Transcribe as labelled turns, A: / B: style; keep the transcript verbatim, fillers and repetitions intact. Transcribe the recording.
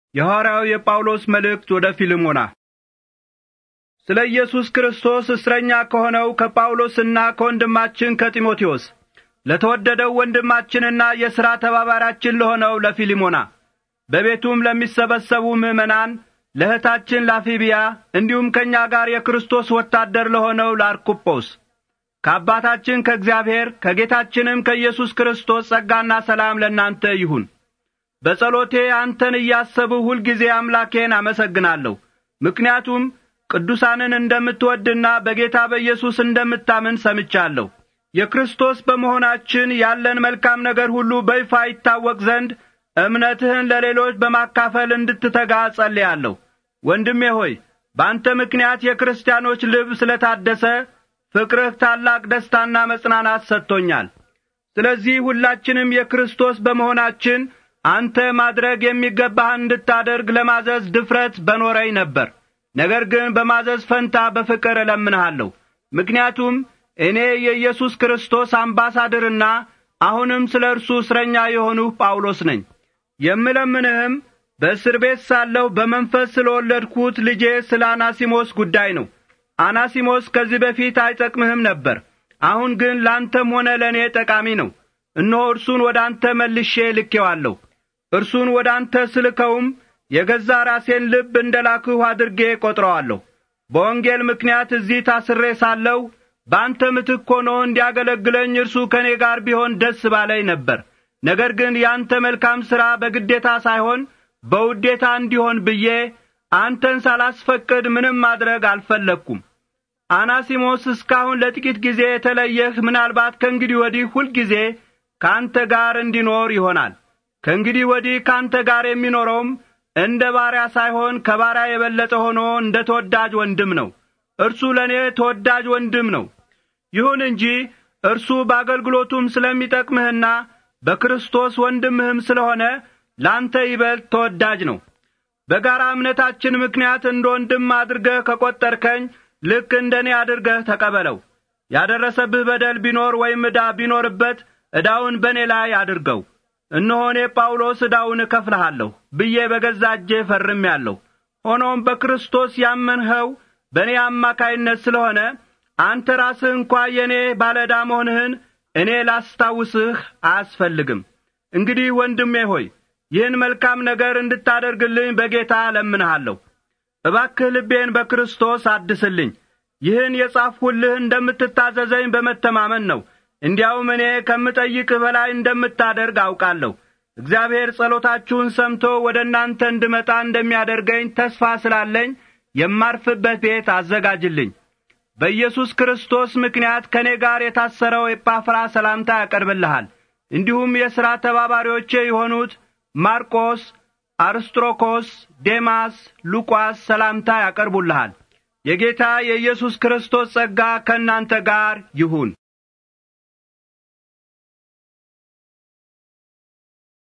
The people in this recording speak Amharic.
A: የሐዋርያው የጳውሎስ መልእክት ወደ ፊልሞና። ስለ ኢየሱስ ክርስቶስ እስረኛ ከሆነው ከጳውሎስና ከወንድማችን ከጢሞቴዎስ ለተወደደው ወንድማችንና የሥራ ተባባሪያችን ለሆነው ለፊልሞና በቤቱም ለሚሰበሰቡ ምእመናን ለእህታችን ላፊቢያ እንዲሁም ከኛ ጋር የክርስቶስ ወታደር ለሆነው ለአርኩጶስ ከአባታችን ከእግዚአብሔር ከጌታችንም ከኢየሱስ ክርስቶስ ጸጋና ሰላም ለእናንተ ይሁን። በጸሎቴ አንተን እያሰብሁ ሁልጊዜ አምላኬን አመሰግናለሁ። ምክንያቱም ቅዱሳንን እንደምትወድና በጌታ በኢየሱስ እንደምታምን ሰምቻለሁ። የክርስቶስ በመሆናችን ያለን መልካም ነገር ሁሉ በይፋ ይታወቅ ዘንድ እምነትህን ለሌሎች በማካፈል እንድትተጋ ጸልያለሁ። ወንድሜ ሆይ በአንተ ምክንያት የክርስቲያኖች ልብ ስለታደሰ ፍቅርህ ታላቅ ደስታና መጽናናት ሰጥቶኛል። ስለዚህ ሁላችንም የክርስቶስ በመሆናችን አንተ ማድረግ የሚገባህን እንድታደርግ ለማዘዝ ድፍረት በኖረኝ ነበር። ነገር ግን በማዘዝ ፈንታ በፍቅር እለምንሃለሁ። ምክንያቱም እኔ የኢየሱስ ክርስቶስ አምባሳደርና አሁንም ስለ እርሱ እስረኛ የሆንሁ ጳውሎስ ነኝ። የምለምንህም በእስር ቤት ሳለሁ በመንፈስ ስለወለድኩት ልጄ ስለ አናሲሞስ ጉዳይ ነው። አናሲሞስ ከዚህ በፊት አይጠቅምህም ነበር፣ አሁን ግን ላንተም ሆነ ለእኔ ጠቃሚ ነው። እነሆ እርሱን ወደ አንተ መልሼ ልኬዋለሁ። እርሱን ወደ አንተ ስልከውም የገዛ ራሴን ልብ እንደ ላክሁ አድርጌ ቈጥረዋለሁ። በወንጌል ምክንያት እዚህ ታስሬ ሳለሁ በአንተ ምትክ ሆኖ እንዲያገለግለኝ እርሱ ከእኔ ጋር ቢሆን ደስ ባለኝ ነበር። ነገር ግን ያንተ መልካም ሥራ በግዴታ ሳይሆን በውዴታ እንዲሆን ብዬ አንተን ሳላስፈቅድ ምንም ማድረግ አልፈለግኩም። አናሲሞስ እስካሁን ለጥቂት ጊዜ የተለየህ ምናልባት ከእንግዲህ ወዲህ ሁልጊዜ ከአንተ ጋር እንዲኖር ይሆናል። ከእንግዲህ ወዲህ ከአንተ ጋር የሚኖረውም እንደ ባሪያ ሳይሆን ከባሪያ የበለጠ ሆኖ እንደ ተወዳጅ ወንድም ነው። እርሱ ለእኔ ተወዳጅ ወንድም ነው። ይሁን እንጂ እርሱ በአገልግሎቱም ስለሚጠቅምህና በክርስቶስ ወንድምህም ስለሆነ ላንተ ይበልጥ ተወዳጅ ነው። በጋራ እምነታችን ምክንያት እንደ ወንድም አድርገህ ከቈጠርከኝ ልክ እንደኔ አድርገህ ተቀበለው። ያደረሰብህ በደል ቢኖር ወይም ዕዳ ቢኖርበት ዕዳውን በእኔ ላይ አድርገው። እነሆ እኔ ጳውሎስ ዕዳውን እከፍልሃለሁ ብዬ በገዛ እጄ ፈርሜአለሁ። ሆኖም በክርስቶስ ያመንኸው በእኔ አማካይነት ስለሆነ አንተ ራስህ እንኳ የእኔ ባለዕዳ መሆንህን እኔ ላስታውስህ አያስፈልግም። እንግዲህ ወንድሜ ሆይ ይህን መልካም ነገር እንድታደርግልኝ በጌታ እለምንሃለሁ። እባክህ ልቤን በክርስቶስ አድስልኝ። ይህን የጻፍሁልህ እንደምትታዘዘኝ በመተማመን ነው። እንዲያውም እኔ ከምጠይቅህ በላይ እንደምታደርግ አውቃለሁ። እግዚአብሔር ጸሎታችሁን ሰምቶ ወደ እናንተ እንድመጣ እንደሚያደርገኝ ተስፋ ስላለኝ የማርፍበት ቤት አዘጋጅልኝ። በኢየሱስ ክርስቶስ ምክንያት ከኔ ጋር የታሰረው ኤጳፍራ ሰላምታ ያቀርብልሃል። እንዲሁም የሥራ ተባባሪዎቼ የሆኑት ማርቆስ፣ አርስጥሮኮስ፣ ዴማስ፣ ሉቃስ ሰላምታ ያቀርቡልሃል። የጌታ የኢየሱስ ክርስቶስ ጸጋ ከእናንተ ጋር ይሁን።